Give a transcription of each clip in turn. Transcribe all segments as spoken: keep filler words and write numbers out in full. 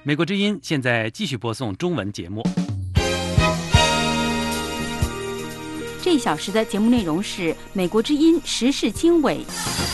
美国之音现在继续播送中文节目。 这一小时的节目内容是美国之音时事经纬。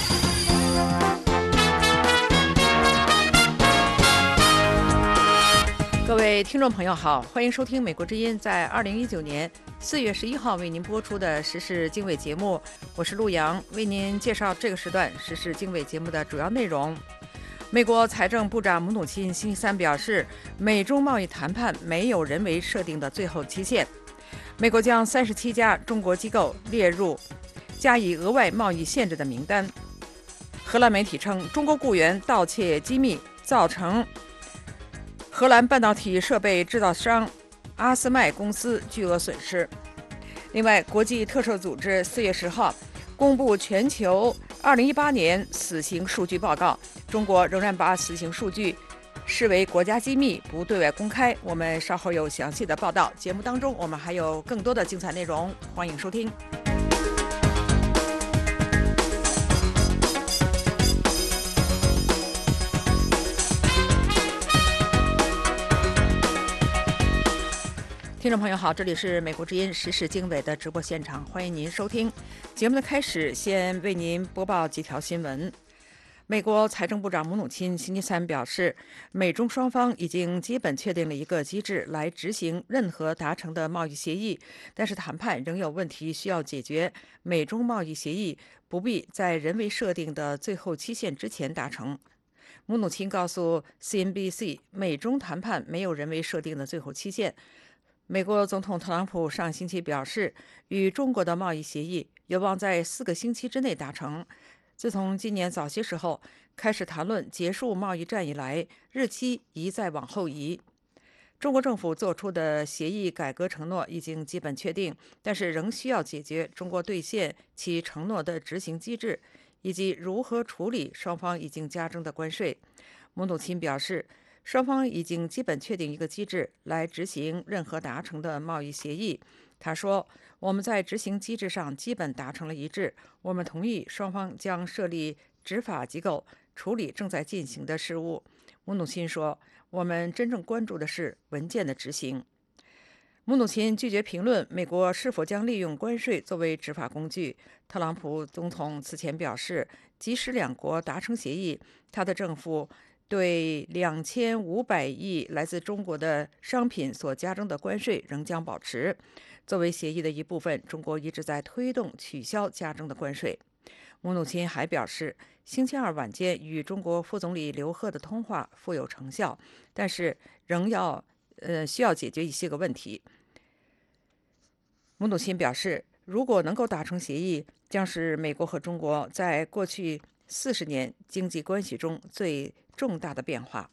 各位听众朋友好，欢迎收听美国之音在二零一九年四月十一号为您播出的时事经纬节目，我是陆阳，为您介绍这个时段时事经纬节目的主要内容。美国财政部长姆努钦星期三表示，美中贸易谈判没有人为设定的最后期限。美国将三十七家中国机构列入加以额外贸易限制的名单。荷兰媒体称，中国雇员盗窃机密造成荷兰半导体设备制造商阿斯麦公司巨额损失。另外，国际特赦组织四月十号公布全球二零一八年死刑数据报告，中国仍然把死刑数据视为国家机密，不对外公开。我们稍后有详细的报道。节目当中我们还有更多的精彩内容，欢迎收听。听众朋友好，这里是美国之音时事经纬的直播现场，欢迎您收听。节目的开始，先为您播报几条新闻。美国财政部长姆努钦星期三表示，美中双方已经基本确定了一个机制来执行任何达成的贸易协议，但是谈判仍有问题需要解决。美中贸易协议不必在人为设定的最后期限之前达成。姆努钦告诉 C N B C， 美中谈判没有人为设定的最后期限。美国总统特朗普上星期表示，与中国的贸易协议有望在四个星期之内达成。自从今年早些时候开始谈论结束贸易战以来，日期一再往后移。中国政府做出的协议改革承诺已经基本确定，但是仍需要解决中国兑现其承诺的执行机制，以及如何处理双方已经加征的关税。姆努钦表示，双方已经基本确定一个机制来执行任何达成的贸易协议。他说，我们在执行机制上基本达成了一致，我们同意双方将设立执法机构处理正在进行的事务。姆努钦说，我们真正关注的是文件的执行。姆努钦拒绝评论美国是否将利用关税作为执法工具。特朗普总统此前表示，即使两国达成协议，他的政府对两千五百亿来自中国的商品所加征的关税仍将保持。作为协议的一部分，中国一直在推动取消加征的关税。姆努钦还表示，星期二晚间与中国副总理刘鹤的通话富有成效，但是仍要呃需要解决一些个问题。姆努钦表示，如果能够达成协议，将是美国和中国在过去四十年经济关系中最重大的变化。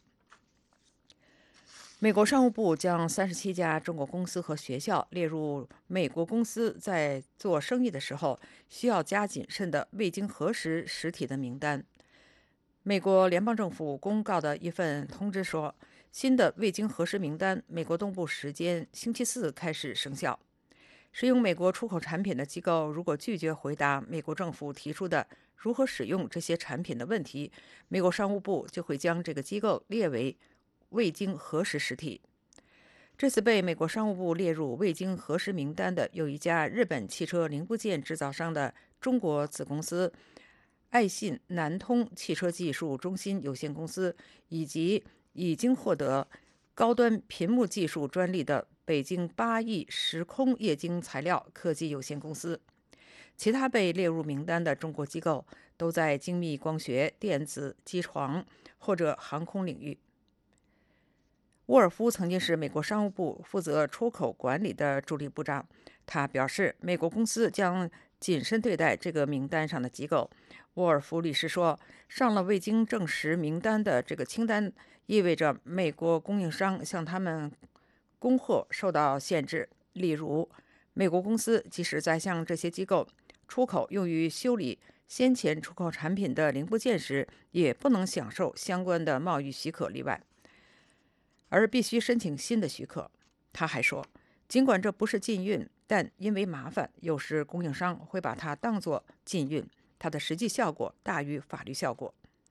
美国商务部将三十七家中国公司和学校列入美国公司在做生意的时候需要加谨慎的未经核实实体的名单。美国联邦政府公告的一份通知说，新的未经核实名单美国东部时间星期四开始生效。使用美国出口产品的机构如果拒绝回答美国政府提出的如何使用这些产品的问题，美国商务部就会将这个机构列为未经核实实体。这次被美国商务部列入未经核实名单的有一家日本汽车零部件制造商的中国子公司爱信南通汽车技术中心有限公司，以及已经获得高端屏幕技术专利的北京八亿时空液晶材料科技有限公司。其他被列入名单的中国机构都在精密光学、电子、机床或者航空领域。沃尔夫曾经是美国商务部负责出口管理的助理部长，他表示，美国公司将谨慎对待这个名单上的机构。沃尔夫律师说，上了未经证实名单的这个清单，意味着美国供应商向他们供货受到限制。例如，美国公司即使在向这些机构出口用于修理先前出口产品的零部件时，也不能享受相关的贸易许可例外，而必须申请新的许可。他还说，尽管这不是禁运，但因为麻烦，有时供应商会把它当作禁运，它的实际效果大于法律效果。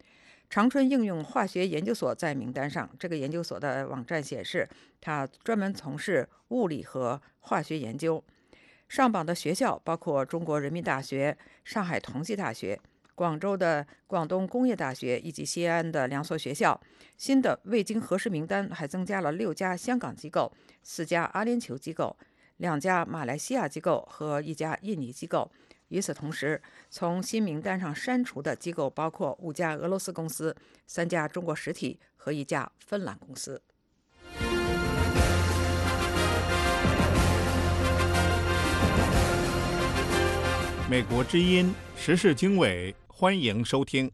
长春应用化学研究所在名单上。这个研究所的网站显示，它专门从事物理和化学研究。上榜的学校包括中国人民大学、上海同济大学、广州的广东工业大学以及西安的两所学校。新的未经核实名单还增加了六家香港机构、四家阿联酋机构、两家马来西亚机构和一家印尼机构。与此同时，从新名单上删除的机构包括五家俄罗斯公司、三家中国实体和一家芬兰公司。 美国之音时事经纬，欢迎收听。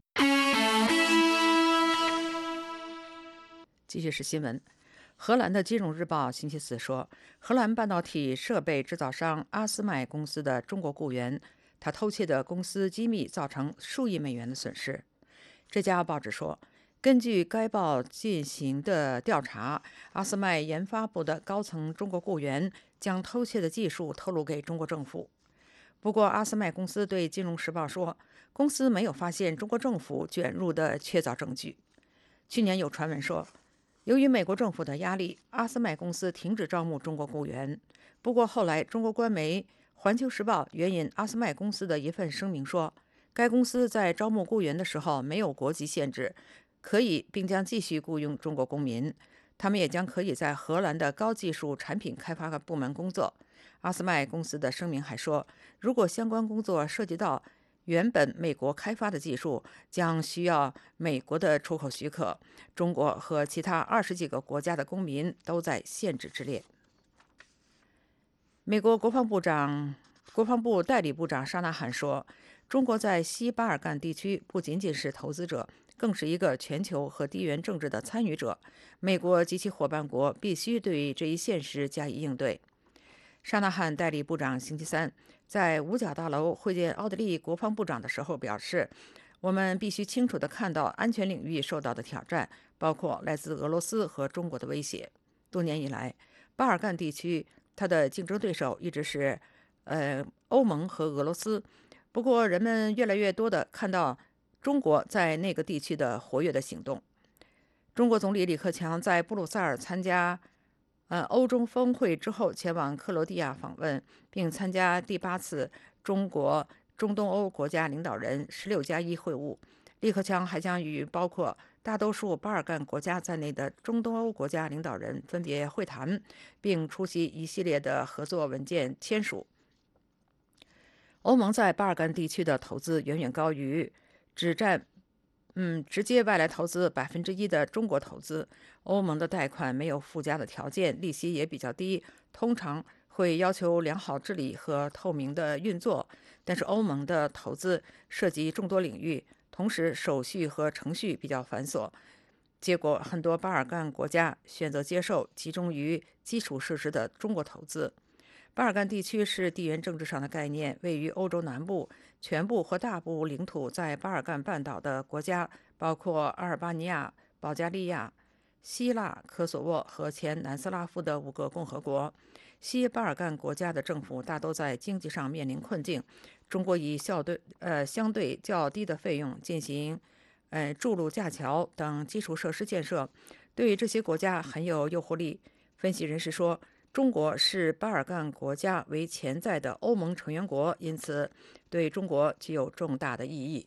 继续是新闻。荷兰的《金融日报》星期四说，荷兰半导体设备制造商阿斯麦公司的中国雇员，他偷窃的公司机密造成数亿美元的损失。这家报纸说，根据该报进行的调查，阿斯麦研发部的高层中国雇员将偷窃的技术透露给中国政府。不过，阿斯麦公司对《金融时报》说，公司没有发现中国政府卷入的确凿证据。去年有传闻说，由于美国政府的压力，阿斯麦公司停止招募中国雇员。不过后来，中国官媒《环球时报》援引阿斯麦公司的一份声明说，该公司在招募雇员的时候没有国籍限制，可以并将继续雇佣中国公民。他们也将可以在荷兰的高技术产品开发部门工作。阿斯麦公司的声明还说，如果相关工作涉及到原本美国开发的技术，将需要美国的出口许可。中国和其他二十几个国家的公民都在限制之列。美国国防部长、国防部代理部长沙纳汉说，中国在西巴尔干地区不仅仅是投资者，更是一个全球和地缘政治的参与者。美国及其伙伴国必须对这一现实加以应对。沙纳汉代理部长星期三在五角大楼会见奥地利国防部长的时候表示，我们必须清楚地看到安全领域受到的挑战，包括来自俄罗斯和中国的威胁。多年以来，巴尔干地区它的竞争对手一直是呃欧盟和俄罗斯。不过，人们越来越多地看到中国在那个地区的活跃的行动。中国总理李克强在布鲁塞尔参加呃，欧中峰会之后前往克罗地亚访问，并参加第八次中国中东欧国家领导人十六加一会晤。李克强还将与包括大多数巴尔干国家在内的中东欧国家领导人分别会谈，并出席一系列的合作文件签署。欧盟在巴尔干地区的投资远远高于只占嗯，直接外来投资百分之一的中国投资。欧盟的贷款没有附加的条件，利息也比较低，通常会要求良好治理和透明的运作。但是欧盟的投资涉及众多领域，同时手续和程序比较繁琐。结果，很多巴尔干国家选择接受集中于基础设施的中国投资。巴尔干地区是地缘政治上的概念，位于欧洲南部，全部或大部领土在巴尔干半岛的国家包括阿尔巴尼亚、保加利亚、希腊、科索沃和前南斯拉夫的五个共和国。西巴尔干国家的政府大都在经济上面临困境。中国以相对呃相对较低的费用进行呃筑路架桥等基础设施建设，对于这些国家很有诱惑力。分析人士说，中国视巴尔干国家为潜在的欧盟成员国，因此对中国具有重大的意义。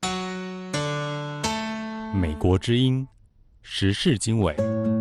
美国之音时事经纬。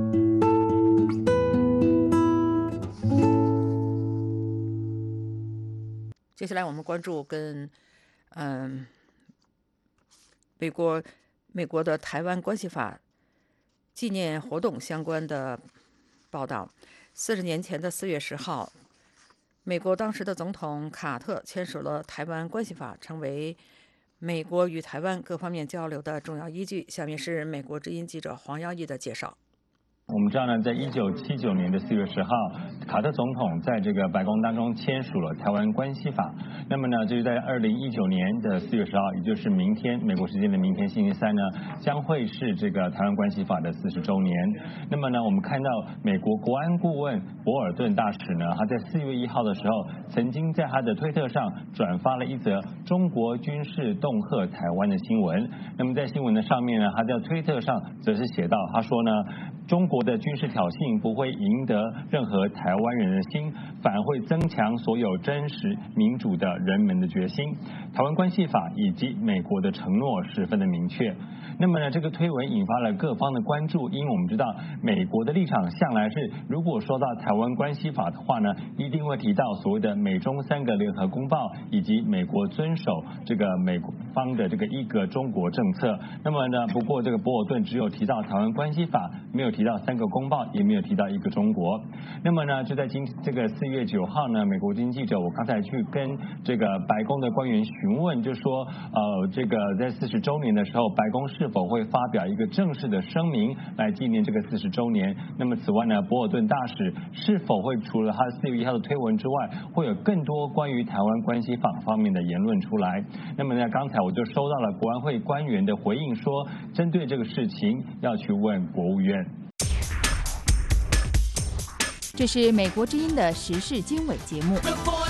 接下来我们关注跟嗯美国美国的台湾关系法纪念活动相关的报道。四十年前的四月十号，美国当时的总统卡特签署了台湾关系法，成为美国与台湾各方面交流的重要依据。下面是美国之音记者黄耀义的介绍。 我们知道呢，在一九七九年的四月十号， 卡特总统在这个白宫当中签署了台湾关系法。那么呢，就是在二零一九年的四月十号，也就是明天美国时间的明天星期三呢，将会是这个台湾关系法的四十周年。那么呢，我们看到美国国安顾问博尔顿大使呢，他在四月一号的时候，曾经在他的推特上转发了一则中国军事恫吓台湾的新闻。那么在新闻的上面呢，他在推特上则是写道，他说呢，中国的军事挑衅不会赢得任何台湾人的心，反而会增强所有真实民主的人们的决心。台湾关系法以及美国的承诺十分的明确。那么呢，这个推文引发了各方的关注，因为我们知道美国的立场向来是，如果说到台湾关系法的话呢，一定会提到所谓的美中三个联合公报，以及美国遵守这个美方的这个一个中国政策。那么呢，不过这个博尔顿只有提到台湾关系法，没有提到三个公报，也没有提到一个中国。那么呢，就在今这个四月九号呢，美国经济记者我刚才去跟这个白宫的官员询问，就说呃，这个在四十周年的时候，白宫是否会发表一个正式的声明来纪念这个四十周年？那么此外呢，博尔顿大使是否会除了他四月一号的推文之外，会有更多关于台湾关系法方面的言论出来？那么呢，刚才我就收到了国安会官员的回应，说针对这个事情要去问国务院。 这是美国之音的时事经纬节目。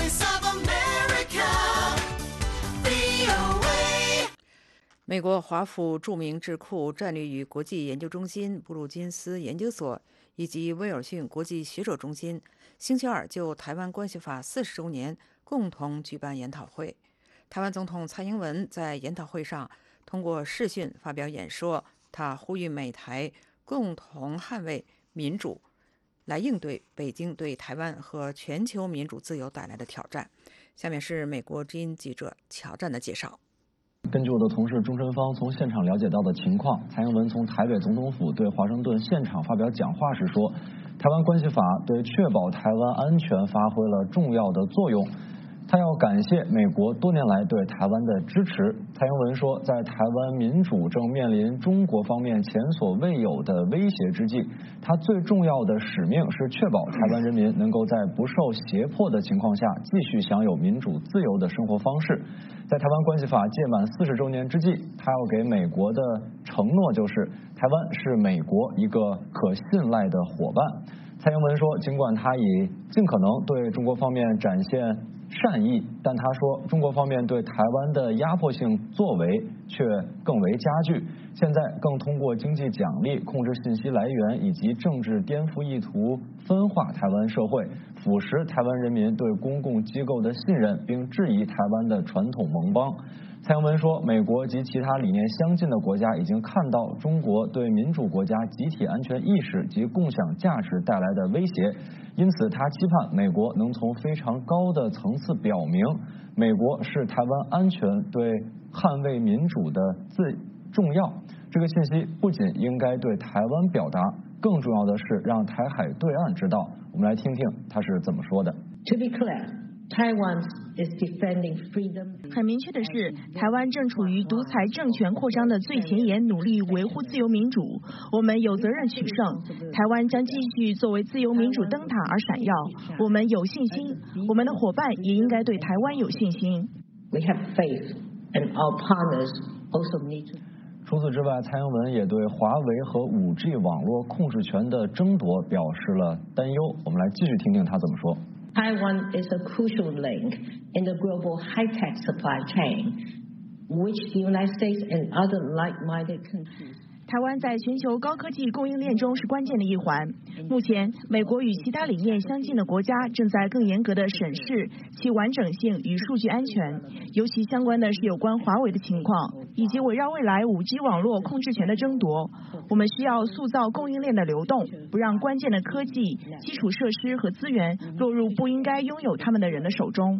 美国华府著名智库战略与国际研究中心、布鲁金斯研究所以及威尔逊国际学者中心星期二就台湾关系法四十周年共同举办研讨会。台湾总统蔡英文在研讨会上通过视讯发表演说，他呼吁美台共同捍卫民主，来应对北京对台湾和全球民主自由带来的挑战。下面是美国之音记者乔战的介绍。 根据我的同事钟春芳从现场了解到的情况，蔡英文从台北总统府对华盛顿现场发表讲话时说，台湾关系法对确保台湾安全发挥了重要的作用。他要感谢美国多年来对台湾的支持。蔡英文说，在台湾民主正面临中国方面前所未有的威胁之际，他最重要的使命是确保台湾人民能够在不受胁迫的情况下继续享有民主自由的生活方式。在台湾关系法届满四十周年之际，他要给美国的承诺就是，台湾是美国一个可信赖的伙伴。蔡英文说，尽管他已尽可能对中国方面展现善意，但他说中国方面对台湾的压迫性作为却更为加剧，现在更通过经济奖励控制信息来源以及政治颠覆意图分化台湾社会，腐蚀台湾人民对公共机构的信任，并质疑台湾的传统盟邦。蔡英文说，美国及其他理念相近的国家已经看到中国对民主国家集体安全意识及共享价值带来的威胁，因此他期盼美国能从非常高的层次表明，美国是台湾安全对捍卫民主的最重要。这个信息不仅应该对台湾表达，更重要的是让台海对岸知道。我们来听听他是怎么说的。 To be clear, Taiwan is defending freedom. 很明确的是，台湾正处于独裁政权扩张的最前沿，努力维护自由民主。我们有责任取胜，台湾将继续作为自由民主灯塔而闪耀。我们有信心，我们的伙伴也应该对台湾有信心。 We have faith, and our partners also need to. 除此之外，蔡英文也对华为和 五 G 网络控制权的争夺表示了担忧。我们来继续听听他怎么说。 Taiwan is a crucial link in the global high-tech supply chain, which the United States and other like-minded countries. 台湾在全球高科技供应链中是关键的一环。目前，美国与其他理念相近的国家正在更严格的审视其完整性与数据安全，尤其相关的是有关华为的情况，以及围绕未来 五 G 网络控制权的争夺。我们需要塑造供应链的流动，不让关键的科技、基础设施和资源落入不应该拥有他们的人的手中。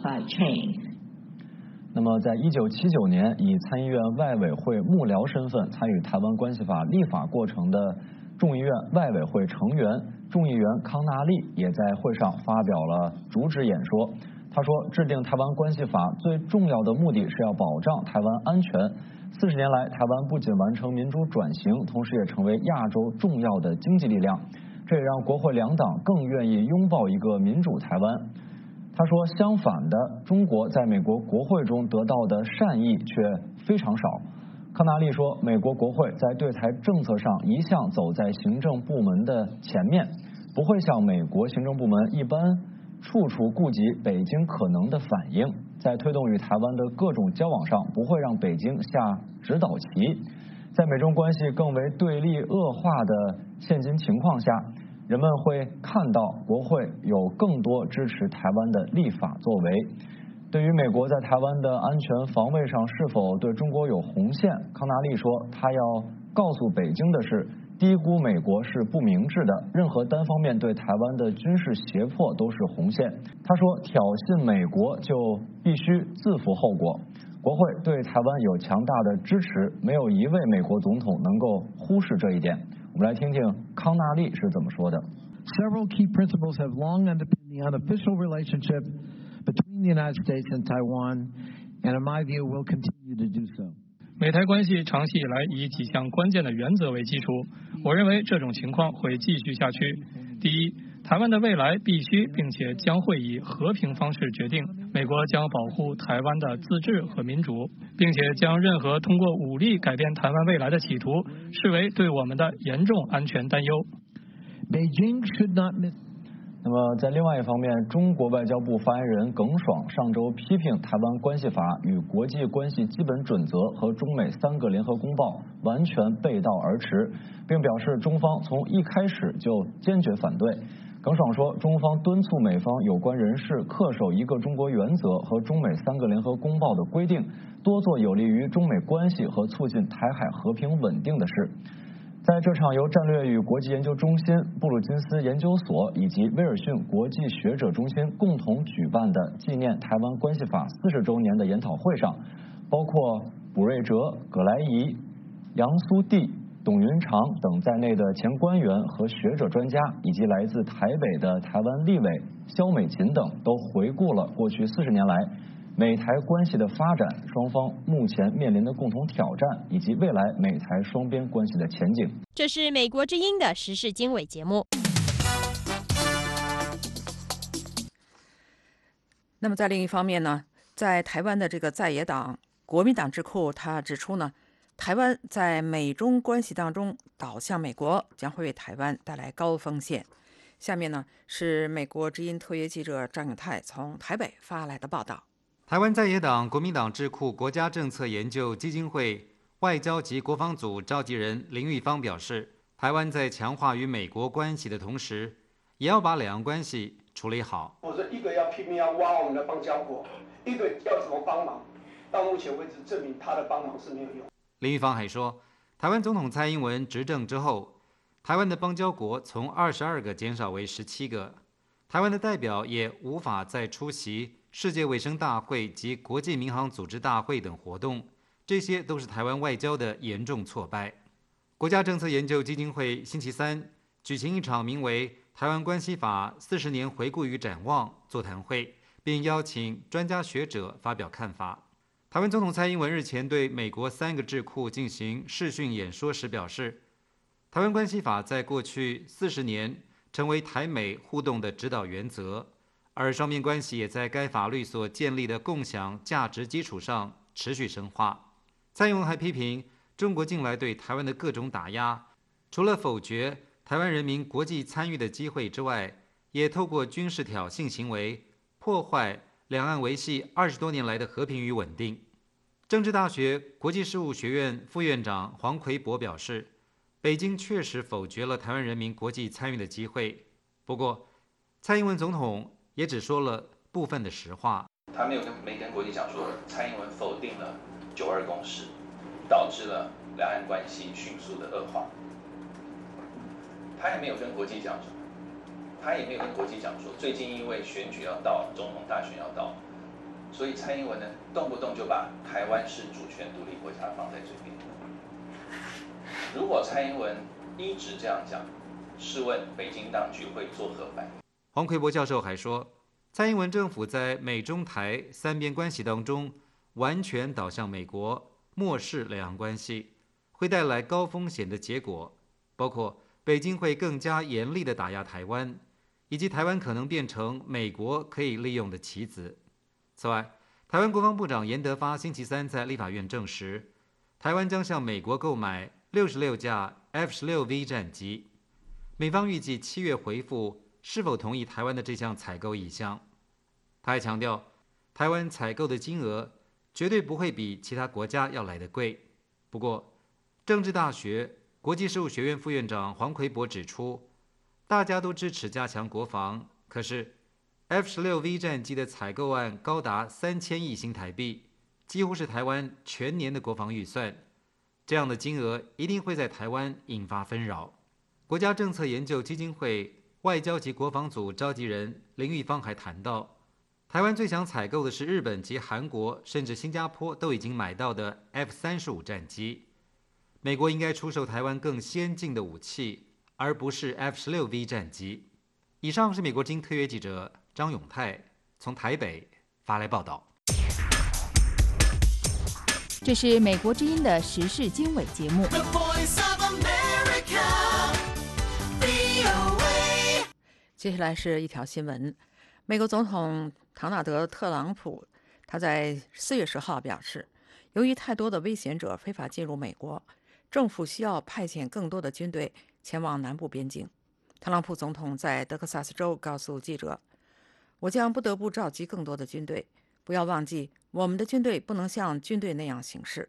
那么，在一九七九年，以参议院外委会幕僚身份参与台湾关系法立法过程的众议院外委会成员众议员康纳利也在会上发表了主旨演说。他说，制定台湾关系法最重要的目的是要保障台湾安全。四十年来，台湾不仅完成民主转型，同时也成为亚洲重要的经济力量。 这也让国会两党更愿意拥抱一个民主台湾。他说，相反的，中国在美国国会中得到的善意却非常少。康纳利说，美国国会在对台政策上一向走在行政部门的前面，不会像美国行政部门一般处处顾及北京可能的反应，在推动与台湾的各种交往上不会让北京下指导棋。在美中关系更为对立恶化的现今情况下，人们会看到国会有更多支持台湾的立法作为。对于美国在台湾的安全防卫上是否对中国有红线，康纳利说，他要告诉北京的是，低估美国是不明智的，任何单方面对台湾的军事胁迫都是红线。他说，挑衅美国就必须自负后果。国会对台湾有强大的支持，没有一位美国总统能够忽视这一点。我们来听听康纳利是怎么说的。 Several key principles have long underpinned the unofficial relationship between the United States and Taiwan, and in my view, will continue to do so. 美台关系长期以来以几项关键的原则为基础，我认为这种情况会继续下去。第一，台湾的未来必须并且将会以和平方式决定。美国将保护台湾的自治和民主，并且将任何通过武力改变台湾未来的企图视为对我们的严重安全担忧。 Beijing should not miss 那么在另外一方面，中国外交部发言人耿爽上周批评台湾关系法与国际关系基本准则和中美三个联合公报完全背道而驰，并表示中方从一开始就坚决反对。耿爽说，中方敦促美方有关人士恪守一个中国原则和中美三个联合公报的规定，多做有利于中美关系和促进台海和平稳定的事。在这场由战略与国际研究中心、布鲁金斯研究所以及威尔逊国际学者中心共同举办的纪念台湾关系法四十周年的研讨会上，包括卜瑞哲、葛莱仪、杨苏棣、董云长等在内的前官员和学者专家，以及来自台北的台湾立委萧美琴等，都回顾了过去四十年来美台关系的发展，双方目前面临的共同挑战，以及未来美台双边关系的前景。 这是美国之音的时事经纬节目。 那么在另一方面呢，在台湾的这个在野党国民党智库，他指出呢，台湾在美中关系当中倒向美国，将会为台湾带来高风险。下面呢是美国之音特约记者张永泰从台北发来的报道。 台湾在野党国民党智库国家政策研究基金会外交及国防组召集人林玉芳表示，台湾在强化与美国关系的同时，也要把两岸关系处理好。 我说一个要拼命要挖我们的邦交国，一个要怎么帮忙，到目前为止证明他的帮忙是没有用。 林玉芳还说，台湾总统蔡英文执政之后，台湾的邦交国从二十二个减少为十七个，台湾的代表也无法再出席世界卫生大会及国际民航组织大会等活动，这些都是台湾外交的严重挫败。国家政策研究基金会星期三举行一场名为《台湾关系法四十年回顾与展望》座谈会，并邀请专家学者发表看法。台湾总统蔡英文日前对美国三个智库进行视讯演说时表示，台湾关系法在过去四十年成为台美互动的指导原则，而双边关系也在该法律所建立的共享价值基础上持续深化。蔡英文还批评中国近来对台湾的各种打压，除了否决台湾人民国际参与的机会之外，也透过军事挑衅行为破坏两岸维系二十多年来的和平与稳定。政治大学国际事务学院副院长黄奎博表示，北京确实否决了台湾人民国际参与的机会，不过蔡英文总统也只说了部分的实话。 他没有跟没跟国际讲说，蔡英文否定了九二共识，导致了两岸关系迅速的恶化。他也没有跟国际讲什么，他也没有跟国际讲说，最近因为选举要到，总统大选要到，所以蔡英文呢，动不动就把台湾是主权独立国家放在嘴边。如果蔡英文一直这样讲，试问北京当局会作何反应？ 黄奎博教授还说，蔡英文政府在美中台三边关系当中完全倒向美国，漠视两岸关系，会带来高风险的结果，包括北京会更加严厉地打压台湾，以及台湾可能变成美国可以利用的棋子。此外，台湾国防部长严德发星期三在立法院证实，台湾将向美国购买六十六架 F 十六 V 战机，美方预计七月回复是否同意台湾的这项采购意向。他还强调，台湾采购的金额绝对不会比其他国家要来得贵。不过，政治大学国际事务学院副院长黄奎博指出，大家都支持加强国防，可是 F 十六 V 战机的采购案高达三千亿新台币，几乎是台湾全年的国防预算。这样的金额一定会在台湾引发纷扰。国家政策研究基金会外交及国防组召集人林玉芳还谈到，台湾最想采购的是日本及韩国，甚至新加坡都已经买到的 F 三十五 战机。美国应该出售台湾更先进的武器，而不是 F 十六 V 战机。以上是美国之音特约记者张永泰从台北发来报道。 这是美国之音的时事经纬节目。 接下来是一条新闻：美国总统唐纳德·特朗普他在四月十号表示，由于太多的危险者非法进入美国，政府需要派遣更多的军队前往南部边境。特朗普总统在德克萨斯州告诉记者：“我将不得不召集更多的军队。不要忘记，我们的军队不能像军队那样行事，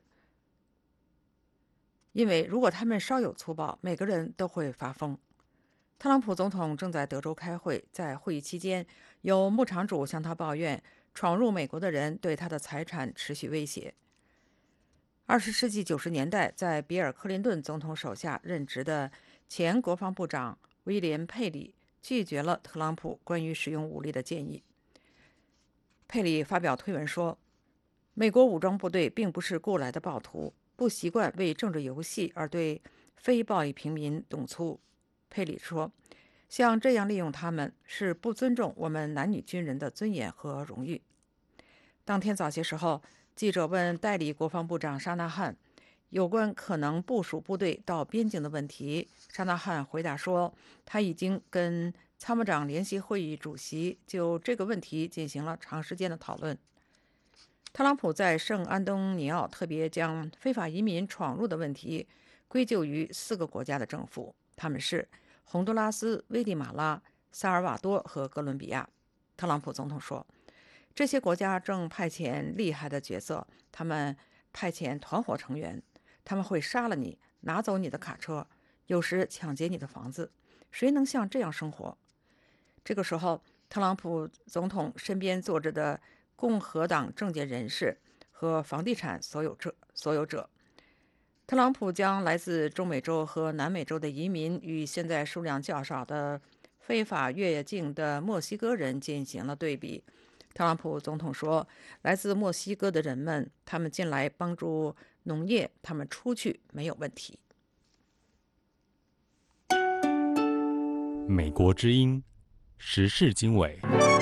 因为如果他们稍有粗暴，每个人都会发疯。”特朗普总统正在德州开会，在会议期间，有牧场主向他抱怨，闯入美国的人对他的财产持续威胁。二十世纪九十年代，在比尔·克林顿总统手下任职的前国防部长威廉·佩里拒绝了特朗普关于使用武力的建议。佩里发表推文说，美国武装部队并不是雇来的暴徒，不习惯为政治游戏而对非暴力平民动粗。佩里说，像这样利用他们是不尊重我们男女军人的尊严和荣誉。当天早些时候，记者问代理国防部长沙纳汉有关可能部署部队到边境的问题，沙纳汉回答说，他已经跟参谋长联席会议主席就这个问题进行了长时间的讨论。特朗普在圣安东尼奥特别将非法移民闯入的问题归咎于四个国家的政府，他们是洪都拉斯、危地马拉、萨尔瓦多和哥伦比亚。特朗普总统说，这些国家正派遣厉害的角色，他们派遣团伙成员，他们会杀了你，拿走你的卡车，有时抢劫你的房子。谁能像这样生活？这个时候，特朗普总统身边坐着的共和党政界人士和房地产所有者所有者。特朗普将来自中美洲和南美洲的移民与现在数量较少的非法越境的墨西哥人进行了对比。特朗普总统说，来自墨西哥的人们，他们进来帮助农业，他们出去没有问题。 美国之音时事经纬。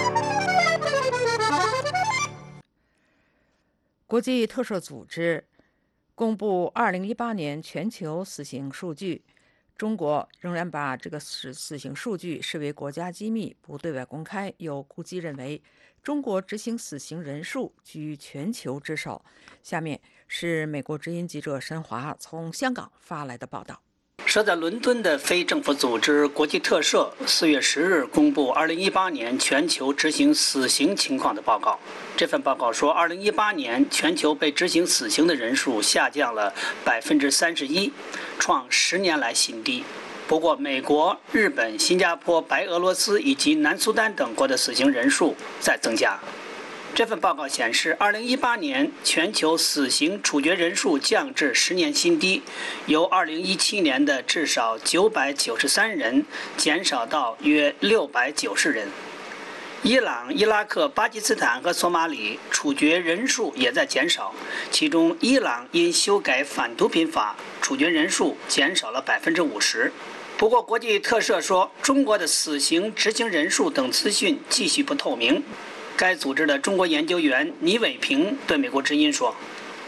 国际特赦组织公布二零一八年全球死刑数据，中国仍然把这个死死刑数据视为国家机密，不对外公开。有估计认为，中国执行死刑人数居全球之首。下面是美国之音记者申华从香港发来的报道。 设在伦敦的非政府组织国际特赦四月十日公布二零一八年全球执行死刑情况的报告。这份报告说，二零一八年全球被执行死刑的人数下降了百分之三十一，创十年来新低。不过，美国、日本、新加坡、白俄罗斯以及南苏丹等国的死刑人数在增加。这份报告显示，二零一八年全球死刑处决人数降至十年新低，由二零一七年的至少九百九十三人减少到约六百九十人。伊朗、伊拉克、巴基斯坦和索马里处决人数也在减少，其中伊朗因修改反毒品法，处决人数减少了百分之五十。不过，国际特赦说，中国的死刑执行人数等资讯继续不透明。该组织的中国研究员倪伟平对美国之音说：“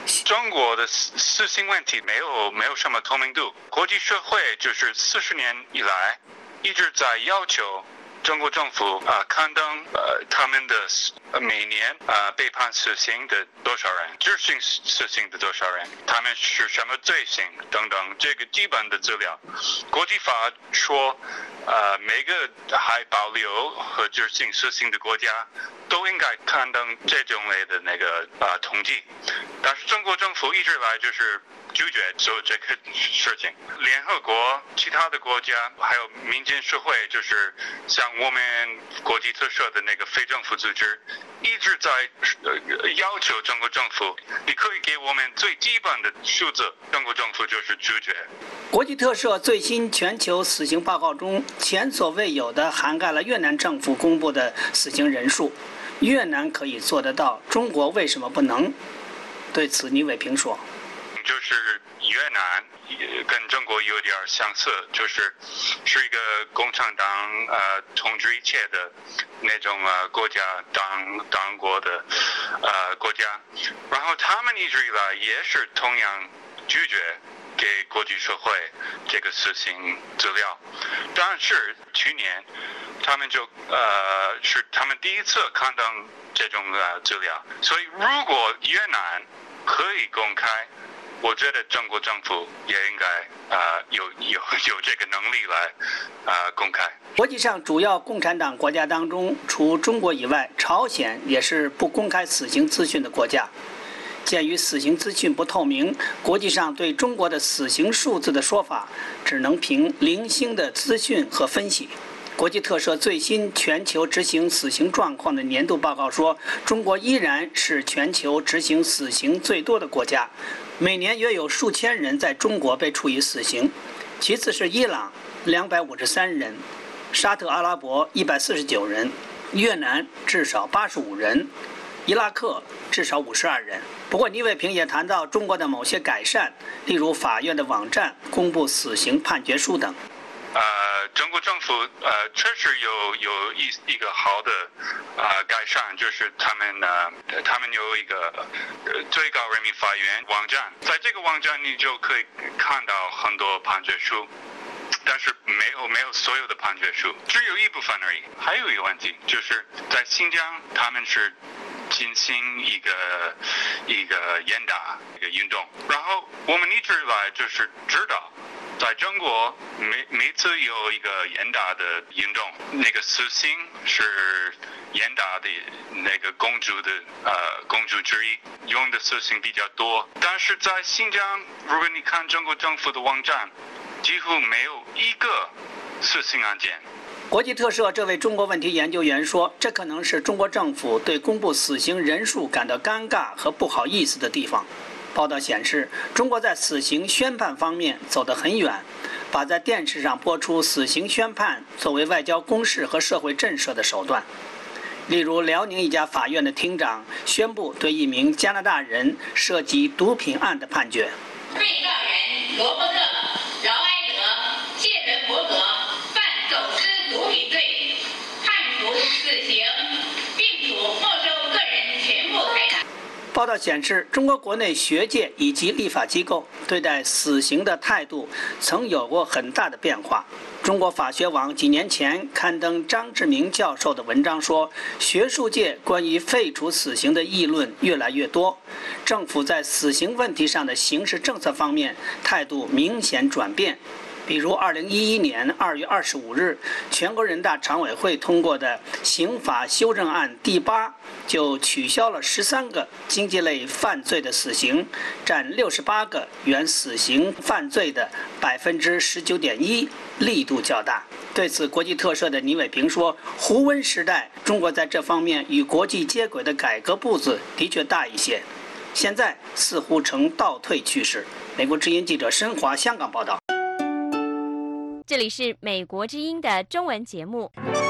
中国的死死刑问题没有没有什么透明度，国际社会就是四十年以来一直在要求中国政府啊、呃、刊登呃他们的呃每年啊、呃、被判死刑的多少人，执行死刑的多少人，他们是什么罪行等等，这个基本的资料。国际法说，呃每个还保留和执行死刑的国家都应该刊登这种类的那个啊、呃、统计，但是中国政府一直来就是拒绝做这个事情。联合国、其他的国家还有民间社会，就是像我们国际特赦的那个非政府组织，一直在呃要求中国政府，你可以给我们最基本的数字，中国政府就是拒绝。 国际特赦最新全球死刑报告中，前所未有的涵盖了越南政府公布的死刑人数。越南可以做得到，中国为什么不能？对此，倪伟平说。 就是越南跟中国有点相似，就是是一个共产党呃统治一切的那种呃国家党党国的呃国家，然后他们一直以来也是同样拒绝给国际社会这个死刑资料，但是去年他们就呃是他们第一次刊登这种呃资料，所以如果越南可以公开，我觉得中国政府也应该呃有有有这个能力来呃公开。 国际上主要共产党国家当中，除中国以外，朝鲜也是不公开死刑资讯的国家。鉴于死刑资讯不透明，国际上对中国的死刑数字的说法只能凭零星的资讯和分析。国际特赦最新全球执行死刑状况的年度报告说，中国依然是全球执行死刑最多的国家，每年约有数千人在中国被处以死刑，其次是伊朗两百五十三人，沙特阿拉伯一百四十九人，越南至少八十五人，伊拉克至少五十二人。不过倪卫平也谈到中国的某些改善，例如法院的网站公布死刑判决书等。 呃，中国政府呃确实有有一一个好的呃改善，就是他们呢，他们有一个呃最高人民法院网站，在这个网站你就可以看到很多判决书，但是没有没有所有的判决书，只有一部分而已。还有一个问题就是在新疆，他们是进行一个一个严打一个运动，然后我们一直来就是知道。在中国，每每次有一个严打的运动，那个死刑是严打的那个公主的呃公主之一，用的死刑比较多。但是在新疆，如果你看中国政府的网站，几乎没有一个死刑案件。 国际特赦这位中国问题研究员说，这可能是中国政府对公布死刑人数感到尴尬和不好意思的地方。报道显示，中国在死刑宣判方面走得很远，把在电视上播出死刑宣判作为外交攻势和社会震慑的手段。例如，辽宁一家法院的厅长宣布对一名加拿大人涉及毒品案的判决。 被告人罗伯特·劳埃德、谢伦伯格犯走私毒品罪，判处死刑，并处没收个人全部财产。 报道显示，中国国内学界以及立法机构对待死刑的态度曾有过很大的变化。中国法学网几年前刊登张志明教授的文章说，学术界关于废除死刑的议论越来越多，政府在死刑问题上的刑事政策方面态度明显转变。比如二零一一年二月二十五日，全国人大常委会通过的刑法修正案第八就取消了十三个经济类犯罪的死刑，占六十八个原死刑犯罪的百分之十九点一，力度较大。对此，国际特赦的倪伟平说，胡温时代中国在这方面与国际接轨的改革步子的确大一些，现在似乎呈倒退趋势。美国之音记者申华香港报道。 这里是美国之音的中文节目。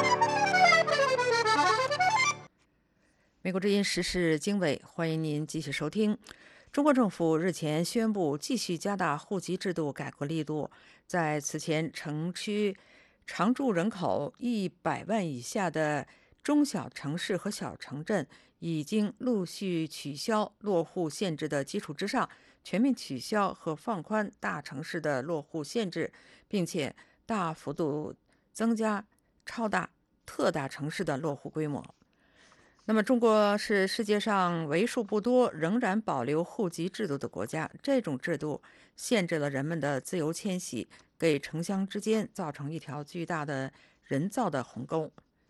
美国之音时事经纬，欢迎您继续收听。中国政府日前宣布继续加大户籍制度改革力度，在此前城区常住人口一百万以下的中小城市和小城镇， 已经陆续取消落户限制的基础之上，全面取消和放宽大城市的落户限制，并且大幅度增加超大、特大城市的落户规模。那么，中国是世界上为数不多仍然保留户籍制度的国家。这种制度限制了人们的自由迁徙，给城乡之间造成一条巨大的人造的鸿沟。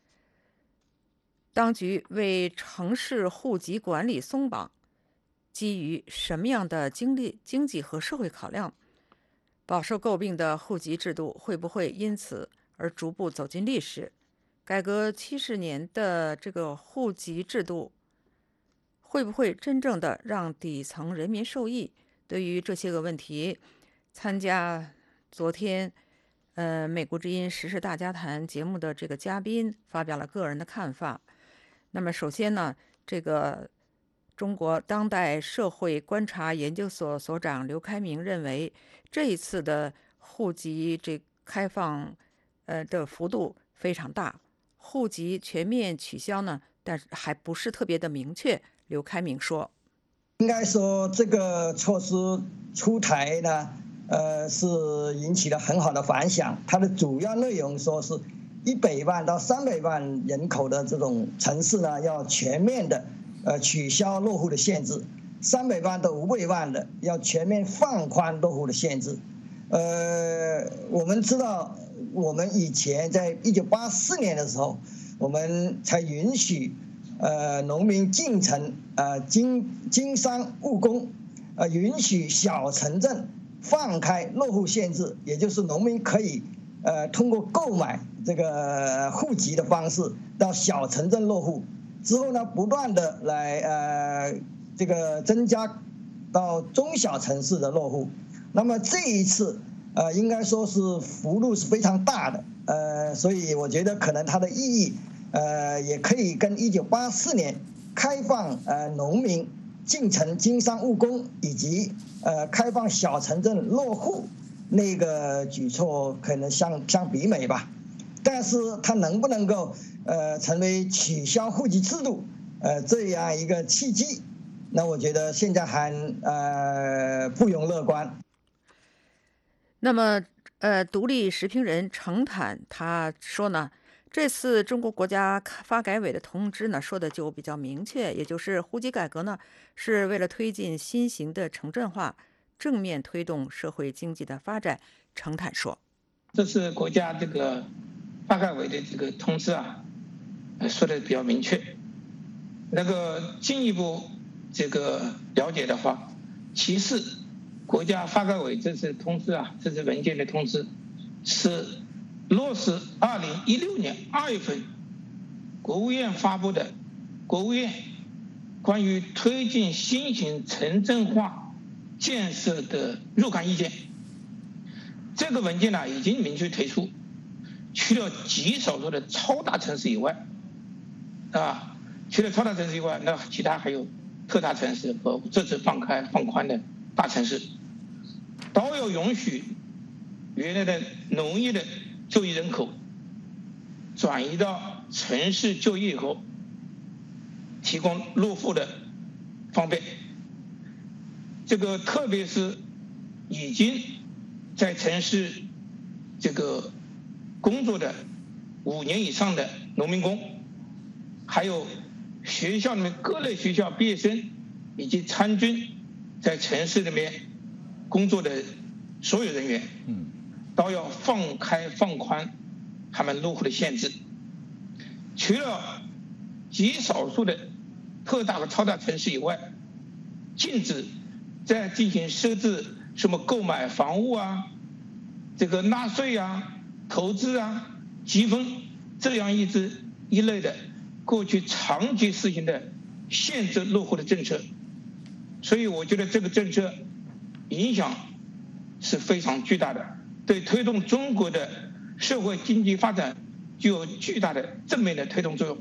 当局为城市户籍管理松绑，基于什么样的经历、经济和社会考量？饱受诟病的户籍制度会不会因此而逐步走进历史？改革七十年的这个户籍制度会不会真正的让底层人民受益？对于这些个问题，参加昨天呃美国之音时事大家谈节目的这个嘉宾发表了个人的看法。那么首先呢，这个中国当代社会观察研究所所长刘开明认为，这一次的户籍这开放呃的幅度非常大。户籍全面取消呢，但是还不是特别的明确。刘开明说：“ 应该说这个措施出台呢，呃，是引起了很好的反响。它的主要内容说是一百万到三百万人口的这种城市呢，要全面的呃取消落户的限制；三百万到五百万的要全面放宽落户的限制。呃，我们知道。”我们以前在一九八四年的时候，我们才允许，呃，农民进城，呃，经经商务工，呃，允许小城镇放开落户限制，也就是农民可以，呃，通过购买这个户籍的方式到小城镇落户。之后呢，不断的来呃，这个增加到中小城市的落户。那么这一次。呃，应该说是幅度是非常大的，呃，所以我觉得可能它的意义，呃，也可以跟一九八四年开放呃农民进城经商务工以及呃开放小城镇落户那个举措可能相相比美吧。但是它能不能够呃成为取消户籍制度呃这样一个契机，那我觉得现在还呃不容乐观。 那么，呃，独立时评人程坦他说呢，这次中国国家发改委的通知呢说的就比较明确，也就是户籍改革呢是为了推进新型的城镇化，正面推动社会经济的发展。程坦说， 这是国家这个发改委的这个通知啊，说的比较明确。那个进一步这个了解的话，其次。国家发改委这次通知啊，这次文件的通知是落实二零一六年二月份国务院发布的国务院关于推进新型城镇化建设的若干意见。这个文件呢已经明确提出，除了极少数的超大城市以外，啊，除了超大城市以外，那其他还有特大城市和这次放开放宽的大城市，都要允许原来的农业的就业人口转移到城市就业以后，提供落户的方便。这个特别是已经在城市这个工作的五年以上的农民工，还有学校里面各类学校毕业生以及参军在城市里面工作的所有人员，嗯，都要放开放宽他们落户的限制。除了极少数的特大和超大城市以外，禁止再进行设置什么购买房屋啊、这个纳税啊、投资啊、积分这样一支一类的过去长期实行的限制落户的政策。所以我觉得这个政策影响是非常巨大的，对推动中国的社会经济发展具有巨大的正面的推动作用。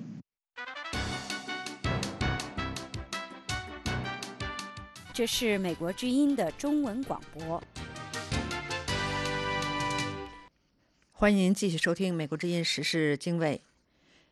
这是美国之音的中文广播。 欢迎您继续收听美国之音时事经纬。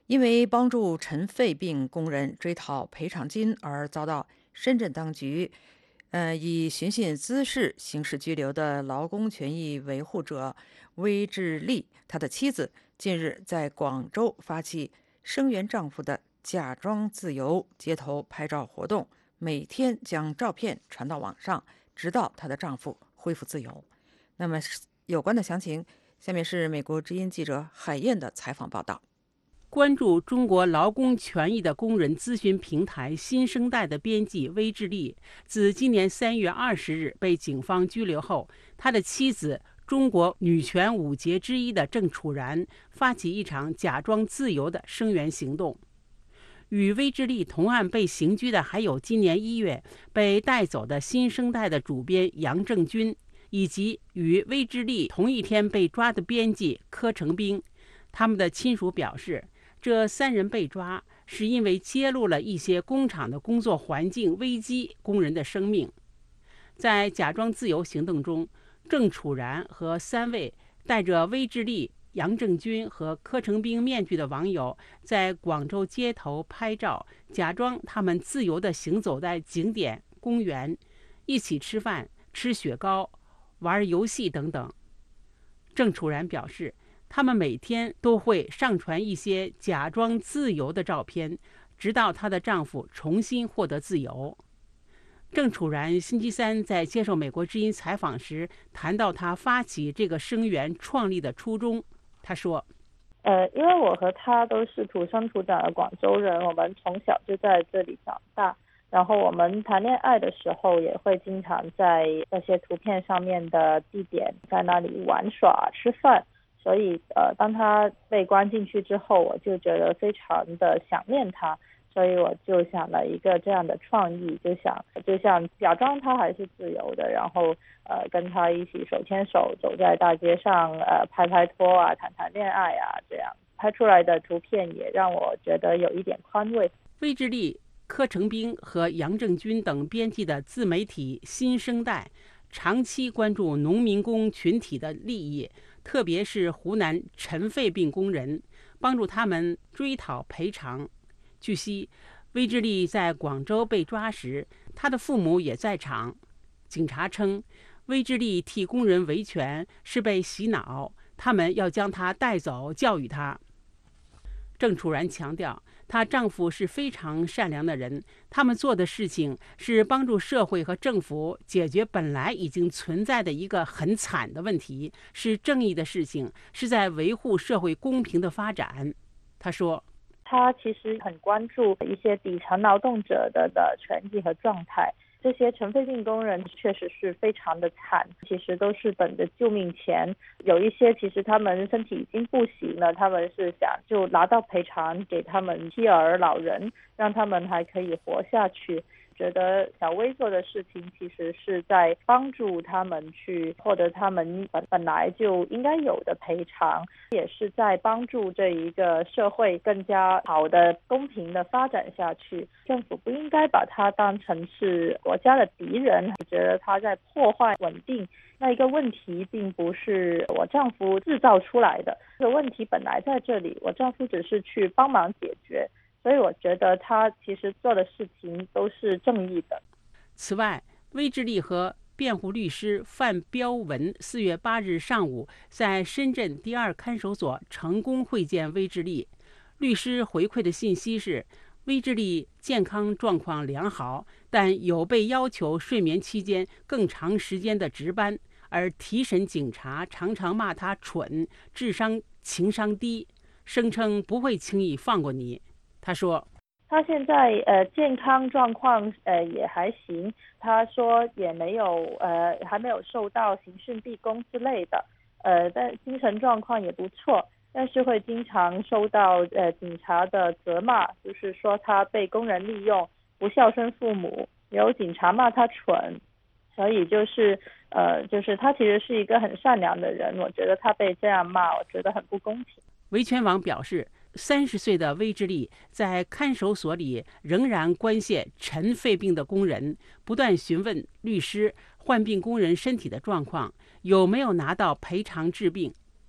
因为帮助尘肺病工人追讨赔偿金而遭到深圳当局呃，以寻衅滋事刑事拘留的劳工权益维护者威志利，他的妻子近日在广州发起声援丈夫的假装自由街头拍照活动，每天将照片传到网上，直到她的丈夫恢复自由。那么有关的详情，下面是美国之音记者海燕的采访报道。 关注中国劳工权益的工人咨询平台新生代的编辑威志利，自今年三月二十日被警方拘留后，他的妻子中国女权五杰之一的郑楚然发起一场假装自由的声援行动。与威志利同案被刑拘的还有今年一月被带走的新生代的主编杨正军，以及与威志利同一天被抓的编辑柯成兵。他们的亲属表示，这三人被抓是因为揭露了一些工厂的工作环境危机工人的生命。在假装自由行动中，郑楚然和三位戴着威志利、杨正军和柯成兵面具的网友在广州街头拍照，假装他们自由地行走在景点、公园，一起吃饭、吃雪糕、玩游戏等等。郑楚然表示，他们每天都会上传一些假装自由的照片，直到她的丈夫重新获得自由。郑楚然星期三在接受美国之音采访时谈到他发起这个声援创立的初衷。他说， 呃，因为我和他都是土生土长的广州人，我们从小就在这里长大，然后我们谈恋爱的时候也会经常在那些图片上面的地点在那里玩耍吃饭，所以呃，当他被关进去之后，我就觉得非常的想念他，所以我就想了一个这样的创意，就想就像假装他还是自由的，然后呃跟他一起手牵手走在大街上，呃拍拍拖啊，谈谈恋爱啊，这样拍出来的图片也让我觉得有一点宽慰。 威志利、柯成兵和杨正军等编辑的自媒体新生代长期关注农民工群体的利益，特别是湖南尘肺病工人，帮助他们追讨赔偿。据悉，威志利在广州被抓时，他的父母也在场。警察称，威志利替工人维权是被洗脑，他们要将他带走教育他。郑楚然强调，她丈夫是非常善良的人，他们做的事情是帮助社会和政府解决本来已经存在的一个很惨的问题，是正义的事情，是在维护社会公平的发展。她说， 他其实很关注一些底层劳动者的的权益和状态，这些尘肺病工人确实是非常的惨，其实都是等着救命钱，有一些其实他们身体已经不行了，他们是想就拿到赔偿给他们妻儿老人，让他们还可以活下去。觉得小薇做的事情其实是在帮助他们去获得他们本本来就应该有的赔偿，也是在帮助这一个社会更加好的公平的发展下去。政府不应该把它当成是国家的敌人，觉得他在破坏稳定。那一个问题并不是我丈夫制造出来的，这个问题本来在这里，我丈夫只是去帮忙解决。所以我觉得他其实做的事情都是正义的。 此外，威志利和辩护律师范彪文四月八日上午在深圳第二看守所成功会见威志利。律师回馈的信息是，威志利健康状况良好，但有被要求睡眠期间更长时间的值班，而提审警察常常骂他蠢、智商、情商低，声称不会轻易放过你。他说， 他现在呃健康状况呃也还行，他说也没有呃还没有受到刑讯逼供之类的，呃但精神状况也不错，但是会经常受到呃警察的责骂，就是说他被工人利用，不孝顺父母，有警察骂他蠢，所以就是呃就是他其实是一个很善良的人，我觉得他被这样骂，我觉得很不公平。 维权网表示，三十岁的威志利在看守所里仍然关切尘肺病的工人，不断询问律师患病工人身体的状况，有没有拿到赔偿治病。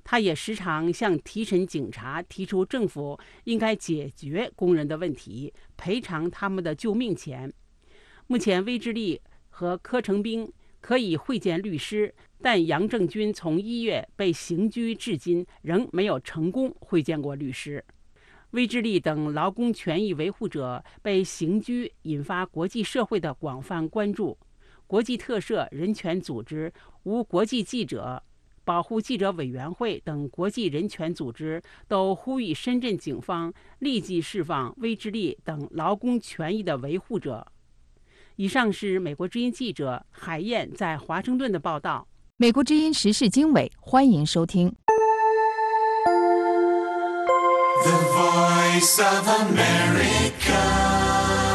他也时常向提审警察提出政府应该解决工人的问题，赔偿他们的救命钱。目前，威志利和柯成斌可以会见律师，但杨正军从一月被刑拘至今仍没有成功会见过律师。威志利等劳工权益维护者被刑拘，引发国际社会的广泛关注。国际特赦人权组织、无国际记者、保护记者委员会等国际人权组织都呼吁深圳警方立即释放威志利等劳工权益的维护者。以上是美国之音记者海燕在华盛顿的报道。 美国之音时事经纬，欢迎收听。 The Voice of America。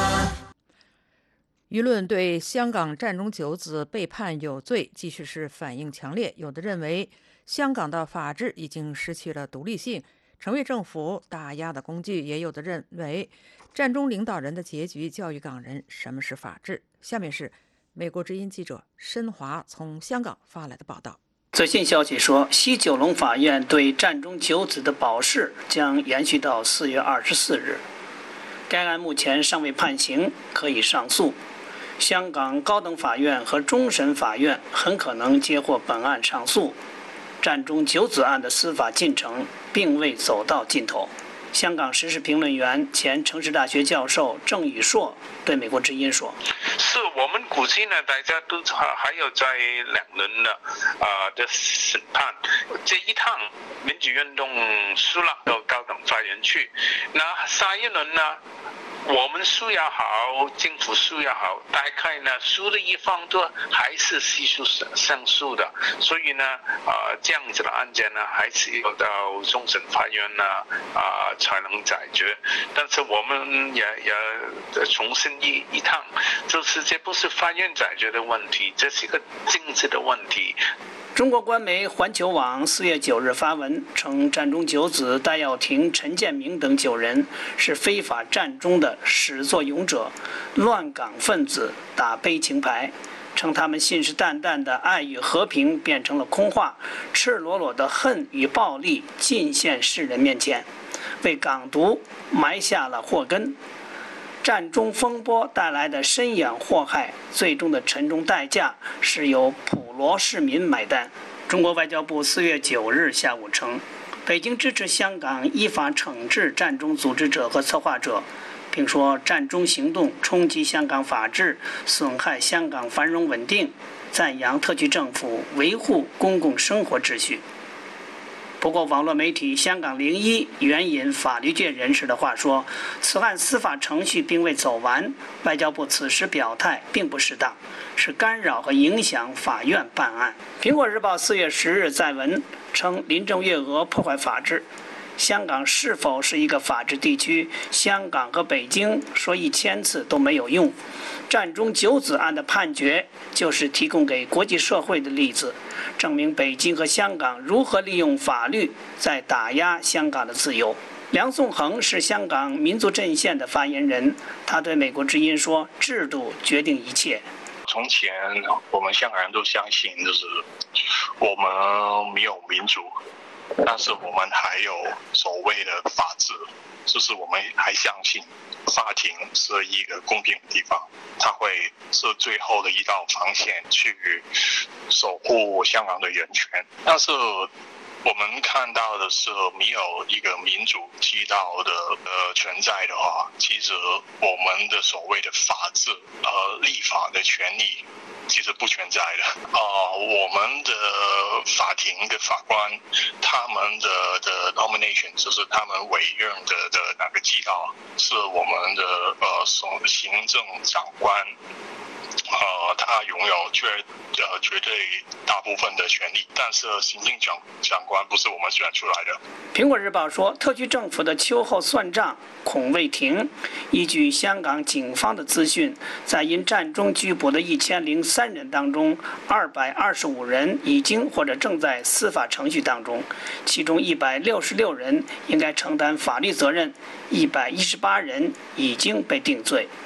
舆论对香港战中九子被判有罪继续是反应强烈，有的认为香港的法治已经失去了独立性，成为政府打压的工具，也有的认为战中领导人的结局教育港人什么是法治。下面是美国之音记者申华从香港发来的报道。 最新消息说，西九龙法院对战中九子的保释将延续到四月二十四日。该案目前尚未判刑，可以上诉。香港高等法院和终审法院很可能接获本案上诉。战中九子案的司法进程并未走到尽头。香港时事评论员、前城市大学教授郑宇硕对美国之音说：“ 是我们估计呢，大家都还有在两轮的啊、呃、的审判。这一趟民主运动输了到高等法院去，那下一轮呢？”我们输也好，政府输也好，大概呢输的一方都还是系数上诉的，所以呢，啊、呃、这样子的案件呢，还是要到终审法院呢啊、呃、才能解决。但是我们也也重申一一趟，就是这不是法院解决的问题，这是一个政治的问题。 中国官媒环球网四月九日发文称，战中九子戴耀廷、陈建明等九人是非法战中的始作俑者，乱港分子，打悲情牌，称他们信誓旦旦的爱与和平变成了空话，赤裸裸的恨与暴力尽现世人面前，为港独埋下了祸根。战中风波带来的深远祸害，最终的沉重代价是由普罗市民买单。中国外交部四月九日下午称，北京支持香港依法惩治战中组织者和策划者，并说战中行动冲击香港法治，损害香港繁荣稳定，赞扬特区政府维护公共生活秩序。不过，网络媒体香港零一援引法律界人士的话说，此案司法程序并未走完，外交部此时表态并不适当，是干扰和影响法院办案。苹果日报四月十日在文称，林郑月娥破坏法治。香港是否是一个法治地区？香港和北京说一千次都没有用。战中九子案的判决就是提供给国际社会的例子，证明北京和香港如何利用法律在打压香港的自由。梁颂恒是香港民族阵线的发言人，他对美国之音说：“制度决定一切。” 从前我们香港人都相信，就是我们没有民主，但是我们还有所谓的法治，就是我们还相信法庭是一个公平的地方，它会是最后的一道防线去守护香港的人权。但是我们看到的是，没有一个民主基道的呃存在的话，其实我们的所谓的法治呃立法的权利其实不存在的。啊、呃，我们的法庭的法官，他们的的 nomination 就是他们委任的的那个基道，是我们的呃行政长官。呃，他拥有绝呃绝对大部分的权利，但是行政长长官不是我们选出来的。 苹果日报说，特区政府的秋后算账恐未停。依据香港警方的资讯，在因战中拘捕的一千零三人当中，二百二十五人已经或者正在司法程序当中，其中一百六十六人应该承担法律责任，一百一十八人已经被定罪。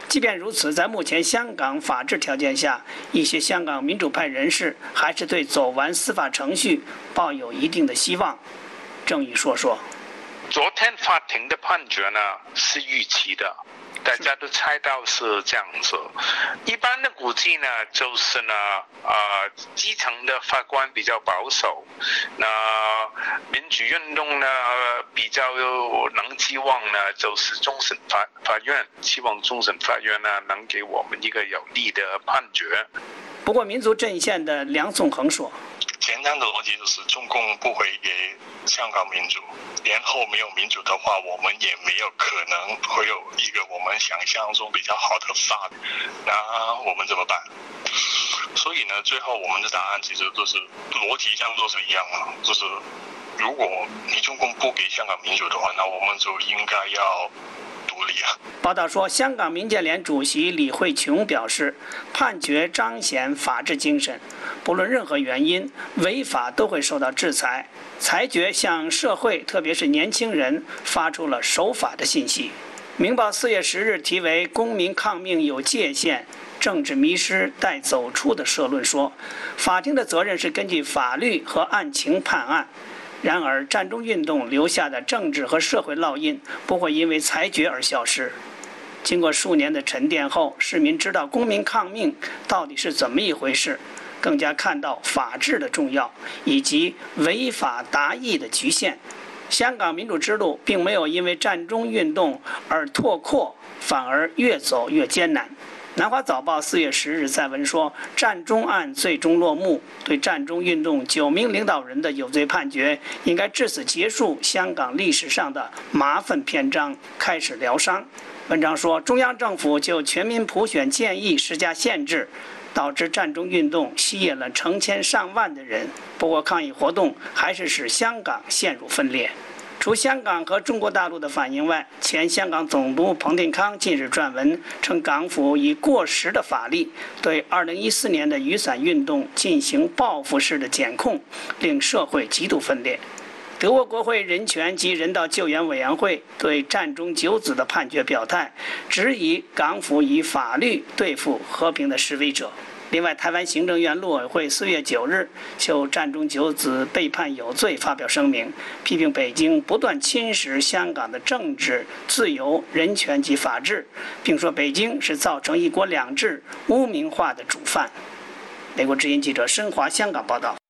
即便如此，在目前香港法治条件下，一些香港民主派人士还是对走完司法程序抱有一定的希望。郑宇说说， 昨天法庭的判决呢是预期的，大家都猜到是这样子。一般的估计呢，就是呢，呃，基层的法官比较保守，那民主运动呢比较能期望呢，就是终审法法院，希望终审法院呢能给我们一个有利的判决。 不过，民族阵线的梁颂恒说， 简单的逻辑就是中共不会给香港民主，年后没有民主的话，我们也没有可能会有一个我们想象中比较好的法律，那我们怎么办？所以呢，最后我们的答案其实都是逻辑上都是一样的，就是如果你中共不给香港民主的话，那我们就应该要独立啊。 报道说，香港民建联主席李慧琼表示，判决彰显法治精神，不论任何原因，违法都会受到制裁。裁决向社会，特别是年轻人发出了守法的信息。明报四月十日题为《公民抗命有界限，政治迷失待走出》的社论说，法庭的责任是根据法律和案情判案。然而，战中运动留下的政治和社会烙印不会因为裁决而消失。经过数年的沉淀后，市民知道公民抗命到底是怎么一回事，更加看到法治的重要以及违法达义的局限。香港民主之路并没有因为战中运动而拓阔，反而越走越艰难。南华早报四月十日在文说，战中案最终落幕，对战中运动九名领导人的有罪判决应该至此结束香港历史上的麻烦篇章，开始疗伤。文章说，中央政府就全民普选建议施加限制，导致战中运动吸引了成千上万的人。不过，抗议活动还是使香港陷入分裂。除香港和中国大陆的反应外，前香港总督彭定康近日撰文称，港府以过时的法律对二零一四年的雨伞运动进行报复式的检控，令社会极度分裂。德国国会人权及人道救援委员会对战中九子的判决表态，质疑港府以法律对付和平的示威者。另外，台湾行政院陆委会四月九日就战中九子被判有罪发表声明，批评北京不断侵蚀香港的政治自由、人权及法治，并说北京是造成一国两制污名化的主犯。美国之音记者申华香港报道。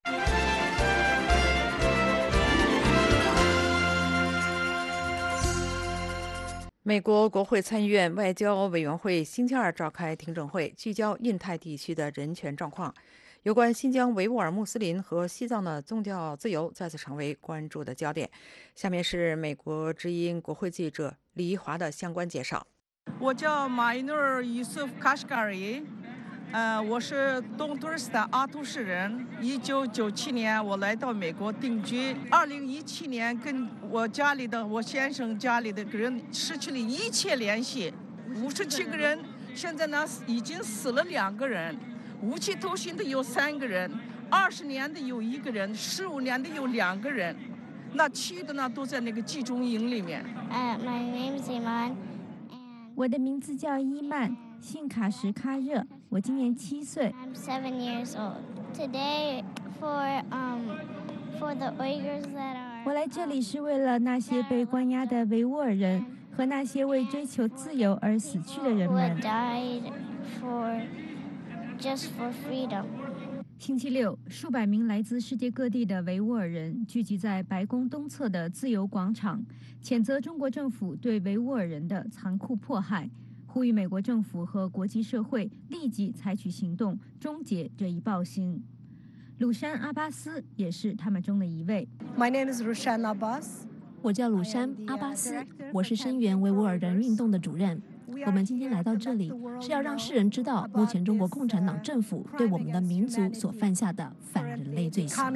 美国国会参议院外交委员会星期二召开听证会，聚焦印太地区的人权状况。有关新疆维吾尔穆斯林和西藏的宗教自由再次成为关注的焦点。下面是美国之音国会记者李怡华的相关介绍。 我叫马伊努尔·尤苏夫·卡什卡尔，呃，我是东突斯坦阿图市人。一九九七年我来到美国定居。二零一七年跟我家里的我先生家里的人失去了一切联系。五十七个人，现在呢已经死了两个人，无期徒刑的有三个人，二十年的有一个人，十五年的有两个人，那其余的呢都在那个集中营里面。 Uh, my name is Iman. 我的名字叫伊曼，姓卡什卡热，我今年七岁。 I'm seven years old. Today, for um, for the Uyghurs that are. 我来这里是为了那些被关押的维吾尔人和那些为追求自由而死去的人们。 Who died for just for freedom. 星期六，数百名来自世界各地的维吾尔人聚集在白宫东侧的自由广场，谴责中国政府对维吾尔人的残酷迫害，呼吁美国政府和国际社会立即采取行动，终结这一暴行。鲁山阿巴斯也是他们中的一位。 My name is Rushan Abbas. 我叫鲁山阿巴斯，我是声援维吾尔人运动的主任。我们今天来到这里，是要让世人知道，目前中国共产党政府对我们的民族所犯下的反人类罪行。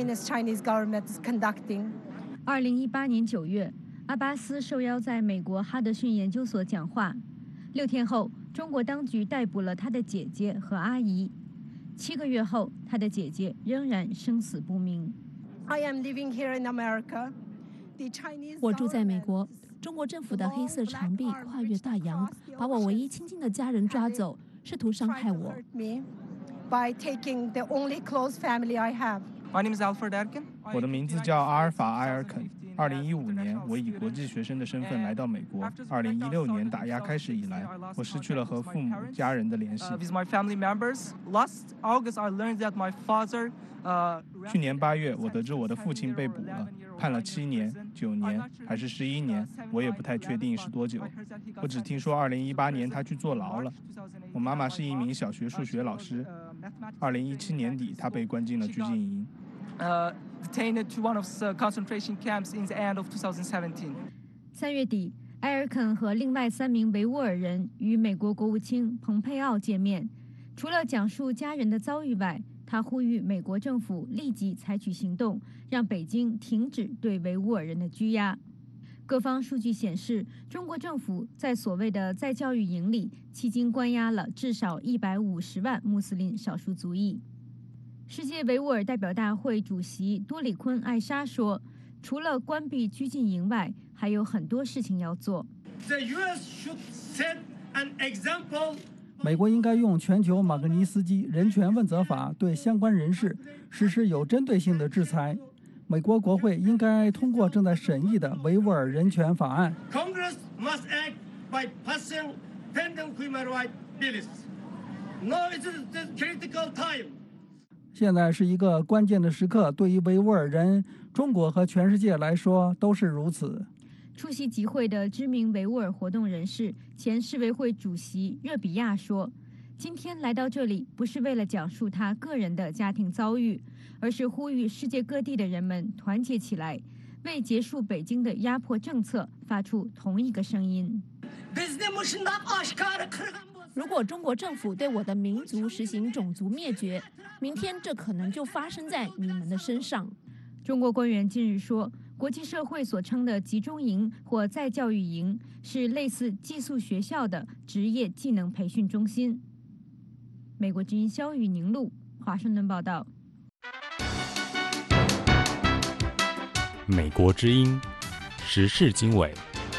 二零一八年九月，阿巴斯受邀在美国哈德逊研究所讲话。六天后，中国当局逮捕了他的姐姐和阿姨。七个月后，他的姐姐仍然生死不明。 我住在美国， 中国政府的黑色长臂跨越大洋，把我唯一亲近的家人抓走，试图伤害我。 By taking the only close family I have. My name is Alfred Erkin. 我的名字叫阿尔法·埃尔肯。二零一五年，我以国际学生的身份来到美国。二零一六年打压开始以来，我失去了和父母、家人的联系。With my family members, last August I learned that my father. 去年八月，我得知我的父亲被捕了，判了七年、九年还是十一年，我也不太确定是多久。我只听说二零一八年他去坐牢了。我妈妈是一名小学数学老师。二零一七年底，他被关进了拘禁营。Uh, detained to one of the concentration camps in the end of twenty seventeen. 三月底，埃尔肯和另外三名维吾尔人与美国国务卿蓬佩奥见面。除了讲述家人的遭遇外，他呼吁美国政府立即采取行动，让北京停止对维吾尔人的拘押。各方数据显示，中国政府在所谓的再教育营里，迄今关押了至少一百五十万穆斯林少数族裔。世界维吾尔代表大会主席多里坤·艾莎说：“除了关闭拘禁营外，还有很多事情要做。” The U S should set an example. 美国应该用全球马格尼斯基人权问责法对相关人士实施有针对性的制裁。美国国会应该通过正在审议的维吾尔人权法案。 Congress must act by passing pending human rights bills. Now is the critical time. 现在是一个关键的时刻，对于维吾尔人、中国和全世界来说都是如此。 出席集会的知名维吾尔活动人士、前世委会主席热比亚说：“今天来到这里，不是为了讲述他个人的家庭遭遇，而是呼吁世界各地的人们团结起来，为结束北京的压迫政策发出同一个声音。” 如果中国政府对我的民族实行种族灭绝，明天这可能就发生在你们的身上。 中国官员近日说，国际社会所称的集中营或再教育营是类似寄宿学校的职业技能培训中心。美国之音肖雨宁录，华盛顿报道。 美国之音时事经纬。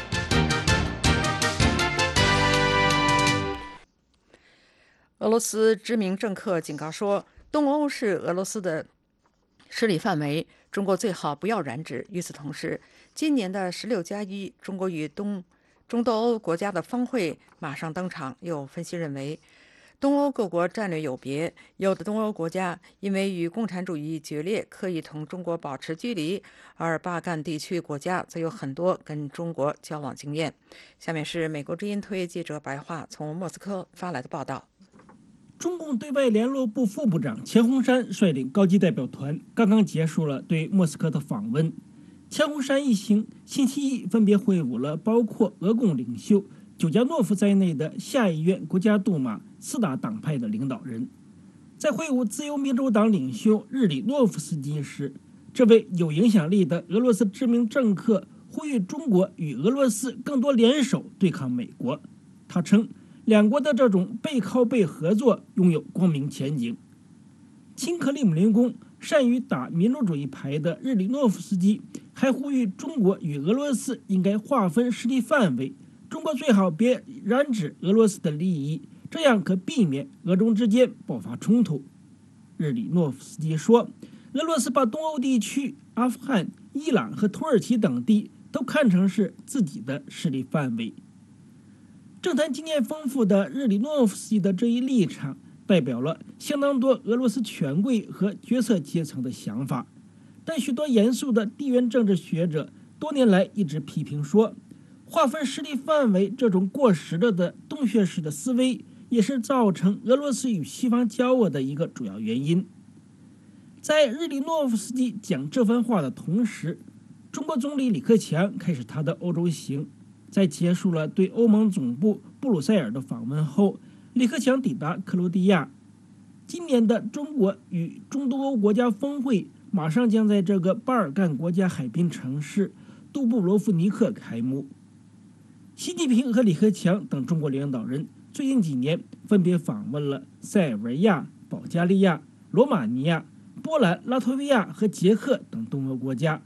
俄罗斯知名政客警告说，东欧是俄罗斯的势力范围，中国最好不要染指。与此同时，今年的十六加一中国与东中东欧国家的峰会马上登场。有分析认为，东欧各国战略有别，有的东欧国家因为与共产主义决裂，刻意同中国保持距离，而巴干地区国家则有很多跟中国交往经验。下面是美国之音特约记者白桦从莫斯科发来的报道。 中共对外联络部副部长钱洪山率领高级代表团刚刚结束了对莫斯科的访问。钱洪山一行星期一分别会晤了包括俄共领袖久加诺夫在内的下议院国家杜马四大党派的领导人。在会晤自由民主党领袖日里诺夫斯基时，这位有影响力的俄罗斯知名政客呼吁中国与俄罗斯更多联手对抗美国。他称，两国的这种背靠背合作拥有光明前景。亲克里姆林宫善于打民主主义牌的日里诺夫斯基还呼吁中国与俄罗斯应该划分势力范围，中国最好别染指俄罗斯的利益，这样可避免俄中之间爆发冲突。日里诺夫斯基说，俄罗斯把东欧地区、阿富汗、伊朗和土耳其等地都看成是自己的势力范围。政坛经验丰富的日里诺夫斯基的这一立场，代表了相当多俄罗斯权贵和决策阶层的想法。但许多严肃的地缘政治学者多年来一直批评说，划分势力范围这种过时了的洞穴式的思维，也是造成俄罗斯与西方交恶的一个主要原因。在日里诺夫斯基讲这番话的同时，中国总理李克强开始他的欧洲行。在结束了对欧盟总部布鲁塞尔的访问后，李克强抵达克罗地亚。今年的中国与中东欧国家峰会马上将在这个巴尔干国家海滨城市杜布罗夫尼克开幕。习近平和李克强等中国领导人最近几年分别访问了塞尔维亚、保加利亚、罗马尼亚、波兰、拉脱维亚和捷克等东欧国家。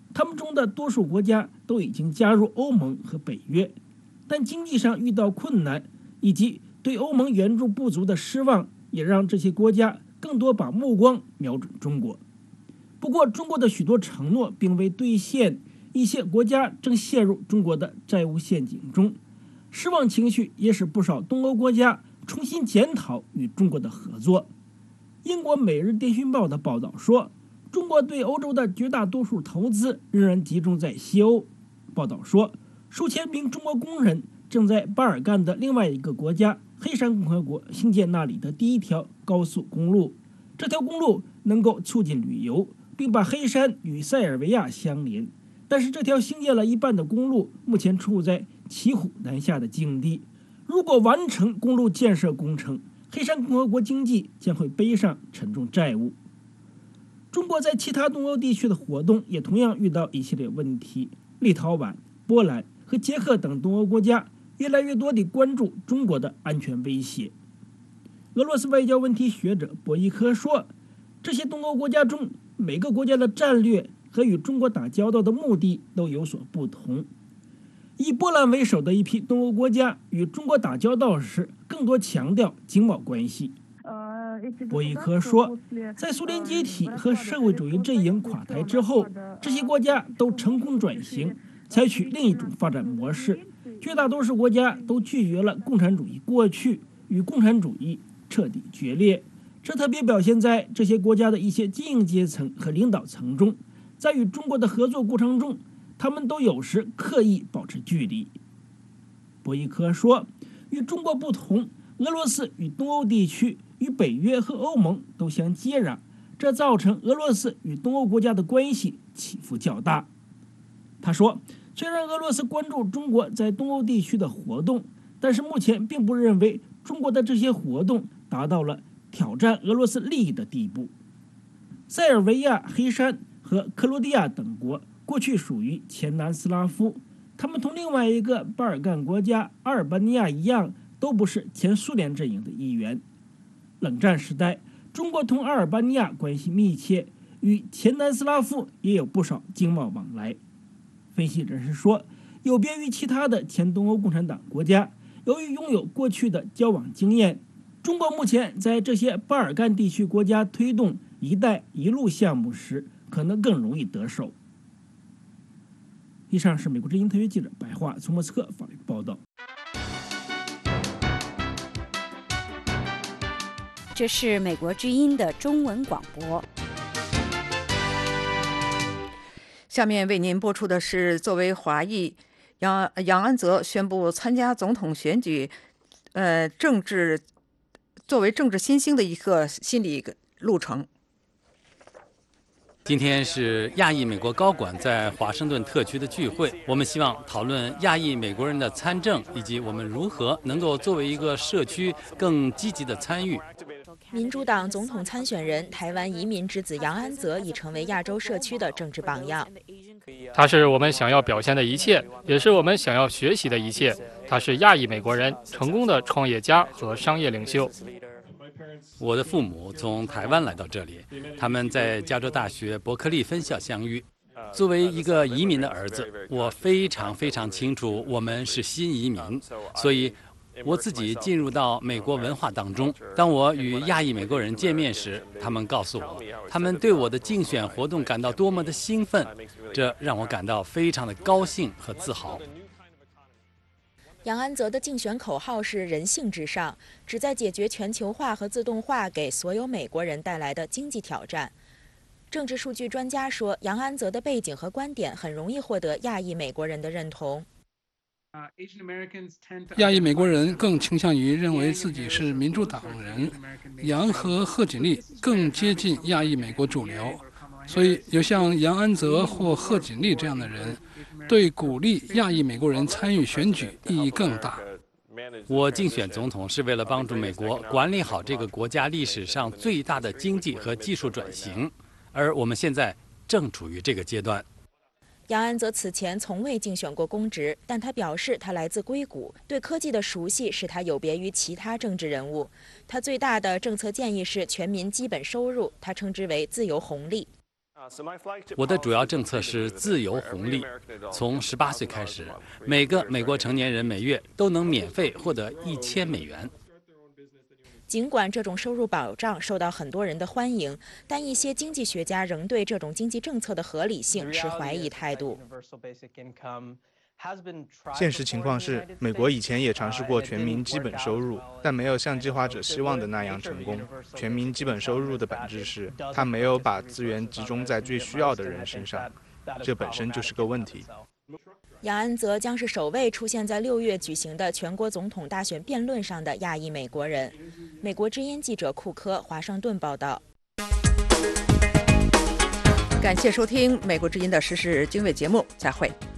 他们中的多数国家都已经加入欧盟和北约，但经济上遇到困难，以及对欧盟援助不足的失望，也让这些国家更多把目光瞄准中国。不过，中国的许多承诺并未兑现，一些国家正陷入中国的债务陷阱中，失望情绪也使不少东欧国家重新检讨与中国的合作。英国《每日电讯报》的报道说，中国对欧洲的绝大多数投资仍然集中在西欧。报道说，数千名中国工人正在巴尔干的另外一个国家黑山共和国兴建那里的第一条高速公路。这条公路能够促进旅游，并把黑山与塞尔维亚相连。但是这条兴建了一半的公路目前处在骑虎难下的境地。如果完成公路建设工程，黑山共和国经济将会背上沉重债务。中国在其他东欧地区的活动也同样遇到一系列问题。立陶宛、波兰和捷克等东欧国家越来越多地关注中国的安全威胁。俄罗斯外交问题学者博伊科说，这些东欧国家中每个国家的战略和与中国打交道的目的都有所不同。以波兰为首的一批东欧国家与中国打交道时，更多强调经贸关系。博伊科说，在苏联解体和社会主义阵营垮台之后，这些国家都成功转型，采取另一种发展模式。绝大多数国家都拒绝了共产主义过去，与共产主义彻底决裂。这特别表现在这些国家的一些精英阶层和领导层中。在与中国的合作过程中，他们都有时刻意保持距离。博伊科说，与中国不同，俄罗斯与东欧地区与北约和欧盟都相接壤，这造成俄罗斯与东欧国家的关系起伏较大。他说，虽然俄罗斯关注中国在东欧地区的活动，但是目前并不认为中国的这些活动达到了挑战俄罗斯利益的地步。塞尔维亚、黑山和克罗地亚等国过去属于前南斯拉夫，他们同另外一个巴尔干国家阿尔巴尼亚一样，都不是前苏联阵营的一员。冷战时代，中国同阿尔巴尼亚关系密切，与前南斯拉夫也有不少经贸往来。分析人士说，有别于其他的前东欧共产党国家，由于拥有过去的交往经验，中国目前在这些巴尔干地区国家推动“一带一路”项目时，可能更容易得手。以上是美国之音特约记者白桦从莫斯科发来的报道。 这是美国之音的中文广播。 下面为您播出的是，作为华裔，杨杨安泽宣布参加总统选举，呃，政治作为政治新星的一个心理路程。 今天是亚裔美国高管在华盛顿特区的聚会，我们希望讨论亚裔美国人的参政，以及我们如何能够作为一个社区更积极的参与。 民主党总统参选人、台湾移民之子杨安泽已成为亚洲社区的政治榜样。 他是我们想要表现的一切，也是我们想要学习的一切。他是亚裔美国人，成功的创业家和商业领袖。 我的父母从台湾来到这里，他们在加州大学伯克利分校相遇。作为一个移民的儿子，我非常非常清楚我们是新移民，所以我自己进入到美国文化当中。当我与亚裔美国人见面时，他们告诉我，他们对我的竞选活动感到多么的兴奋，这让我感到非常的高兴和自豪。 杨安泽的竞选口号是“人性至上”，旨在解决全球化和自动化给所有美国人带来的经济挑战。政治数据专家说，杨安泽的背景和观点很容易获得亚裔美国人的认同。 亚裔美国人更倾向于认为自己是民主党人，杨和贺锦丽更接近亚裔美国主流，所以有像杨安泽或贺锦丽这样的人，对鼓励亚裔美国人参与选举意义更大。 我竞选总统是为了帮助美国管理好这个国家历史上最大的经济和技术转型，而我们现在正处于这个阶段。 杨安泽此前从未竞选过公职，但他表示他来自硅谷，对科技的熟悉使他有别于其他政治人物。他最大的政策建议是全民基本收入，他称之为自由红利。 我的主要政策是自由红利，从十八岁开始，每个美国成年人每月都能免费获得一千美元。 尽管这种收入保障受到很多人的欢迎，但一些经济学家仍对这种经济政策的合理性持怀疑态度。 现实情况是，美国以前也尝试过全民基本收入，但没有像计划者希望的那样成功。全民基本收入的本质是，它没有把资源集中在最需要的人身上，这本身就是个问题。 杨安泽将是首位出现在六月举行的全国总统大选辩论上的亚裔美国人。美国之音记者库科，华盛顿报道。 感谢收听美国之音的时事经纬节目，再会。